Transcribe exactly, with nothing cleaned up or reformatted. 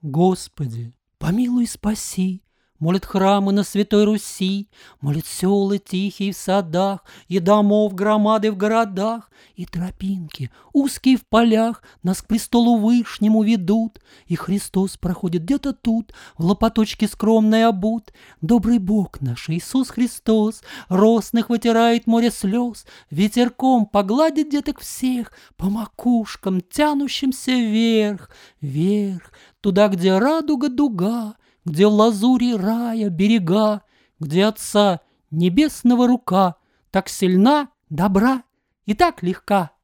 Господи, помилуй и спаси, молят храмы на Святой Руси, молят селы тихие в садах, и домов громады в городах, и тропинки узкие в полях нас к престолу Вышнему ведут, и Христос проходит где-то тут, в лопаточке скромной обут. Добрый Бог наш Иисус Христос росных вытирает море слез, ветерком погладит деток всех по макушкам, тянущимся вверх, вверх, туда, где радуга дуга, где в лазури рая берега, где Отца Небесного рука так сильна, добра и так легка.